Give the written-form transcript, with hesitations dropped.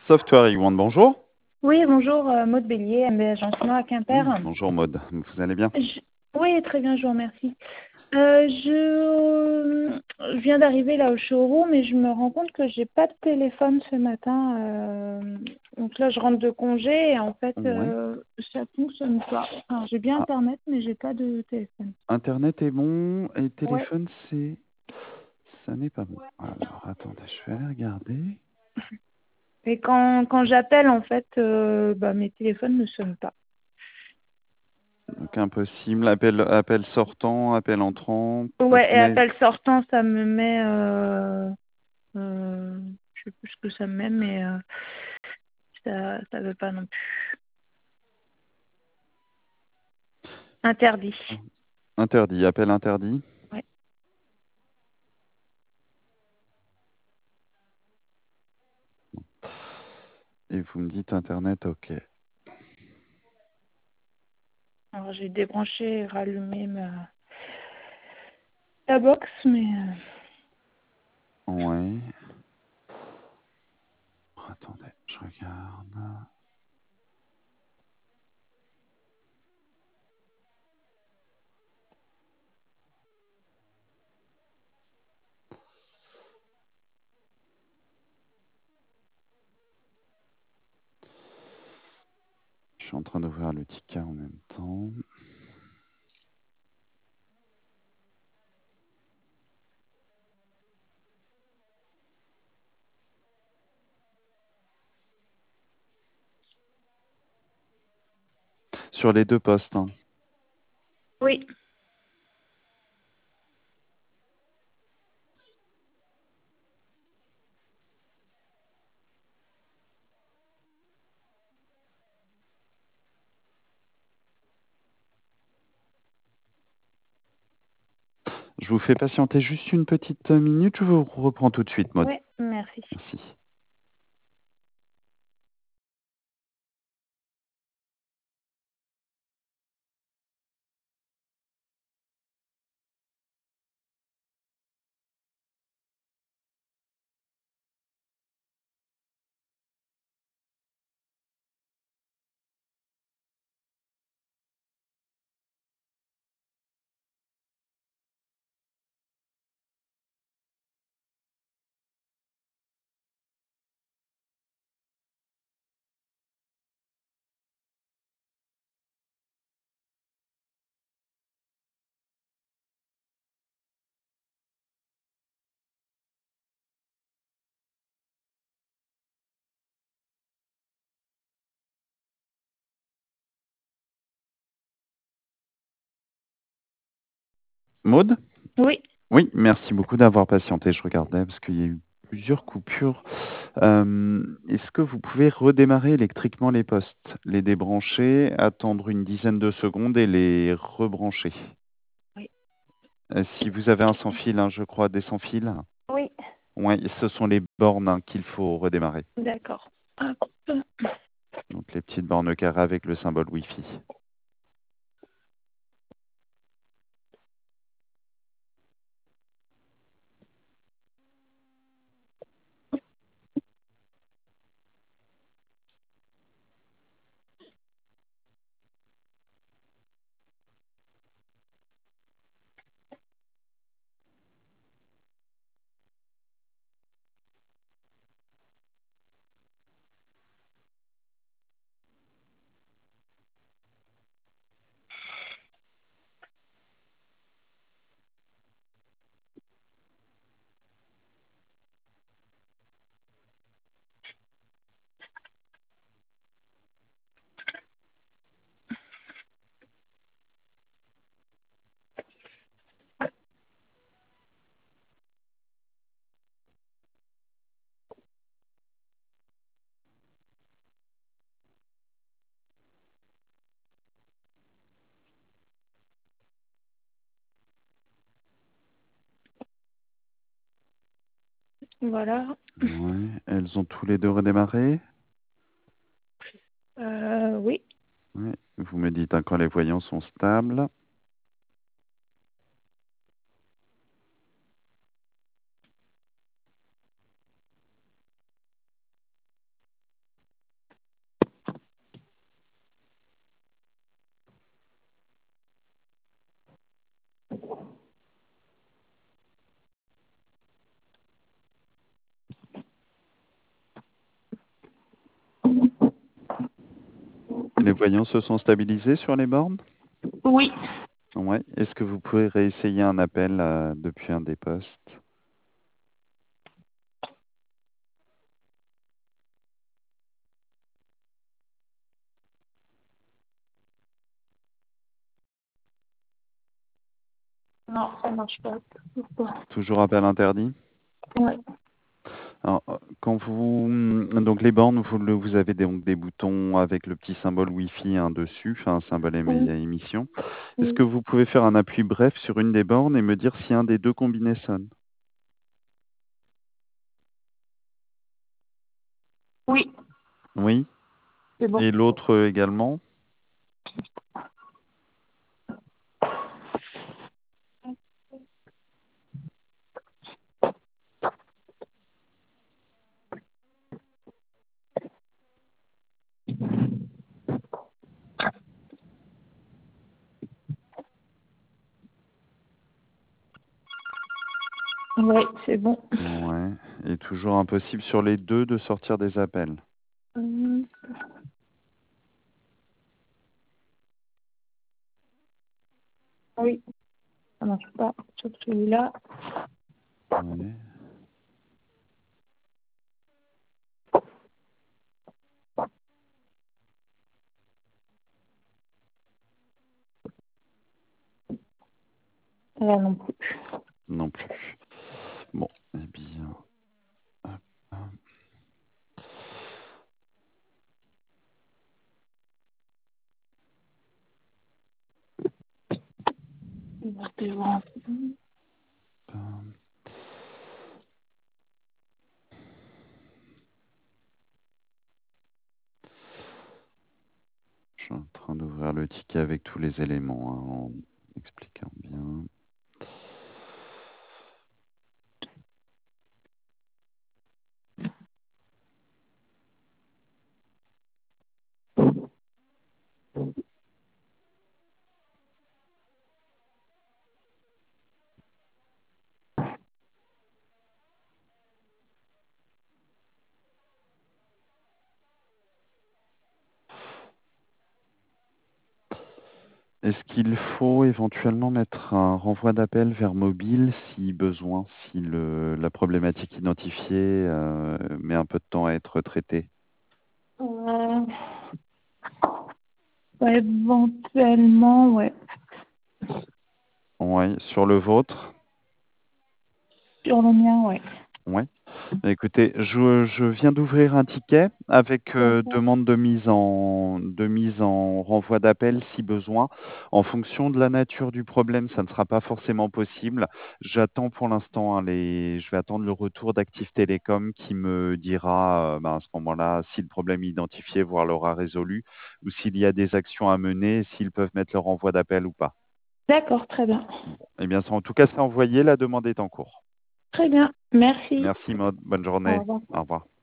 Software You Want, bonjour. Oui, bonjour, Maud Bélier, MB Agencement à Quimper. Bonjour Maud, vous allez bien? Oui, très bien, je vous remercie. Je viens d'arriver là au showroom et je me rends compte que j'ai pas de téléphone ce matin. Donc là, je rentre de congé et en fait, Ouais. ça fonctionne pas. Enfin, j'ai bien Ah, Internet, mais j'ai pas de téléphone. Internet est bon et Ouais. téléphone, ça n'est pas bon. Alors, attendez, je vais aller regarder. Et quand j'appelle, en fait, mes téléphones ne sonnent pas. Donc, impossible. Appel sortant, appel entrant. Donc, Ouais, et mais appel sortant, ça me met... je sais plus ce que ça me met, mais ça veut pas non plus. Interdit. interdit, appel interdit. Ouais. Et vous me dites Internet, ok. Alors j'ai débranché et rallumé la box, mais Ouais. Attendez, je regarde. Je suis en train d'ouvrir le ticket en même temps. Sur les deux postes, hein. oui. Je vous fais patienter juste une petite minute, je vous reprends tout de suite, Maud. Ouais, merci. Merci. Maud? Oui. Oui, merci beaucoup d'avoir patienté. Je regardais parce qu'il y a eu plusieurs coupures. Est-ce que vous pouvez redémarrer électriquement les postes, les débrancher, attendre une dizaine de secondes et les rebrancher? Oui. Si vous avez un sans fil, hein, je crois, des sans fil. Oui. Ouais, ce sont les bornes hein, qu'il faut redémarrer. D'accord. Hop. Donc les petites bornes carrées avec le symbole Wi-Fi. Voilà. Ouais, elles ont tous les deux redémarré. Oui. Ouais, vous me dites hein, quand les voyants sont stables. voyants se sont stabilisés sur les bornes? Oui. Ouais. Est-ce que vous pouvez réessayer un appel depuis un des postes? Non, ça marche pas. Pourquoi? Toujours appel interdit? Ouais. Alors, quand donc les bornes, vous avez donc des boutons avec le petit symbole Wi-Fi dessus, enfin un symbole Oui. émission. Est-ce Oui. que vous pouvez faire un appui bref sur une des bornes et me dire si un des deux combinés sonne? Oui, Oui. c'est bon. Et l'autre également? Ouais, c'est bon. Ouais. Et toujours impossible sur les deux de sortir des appels. Hum, Oui, ça marche pas sur celui-là. Ouais. Là non plus. Non plus. Bon, eh bien. Hop, hop. C'est bon. Je suis en train d'ouvrir le ticket avec tous les éléments en expliquant bien. Est-ce qu'il faut éventuellement mettre un renvoi d'appel vers mobile si besoin, si la problématique identifiée met un peu de temps à être traitée? Euh, ouais, éventuellement, ouais. Oui, sur le vôtre? Sur le mien, ouais. Oui. Écoutez, je viens d'ouvrir un ticket avec D'accord. demande de mise en renvoi d'appel si besoin. En fonction de la nature du problème, ça ne sera pas forcément possible. J'attends pour l'instant, je vais attendre le retour d'Active Télécom qui me dira à ce moment-là si le problème est identifié, voire l'aura résolu, ou s'il y a des actions à mener, s'ils peuvent mettre le renvoi d'appel ou pas. D'accord, très bien. Eh bien, en tout cas, c'est envoyé, la demande est en cours. Très bien. Merci. Merci Maud, bonne Au journée. revoir. Au revoir.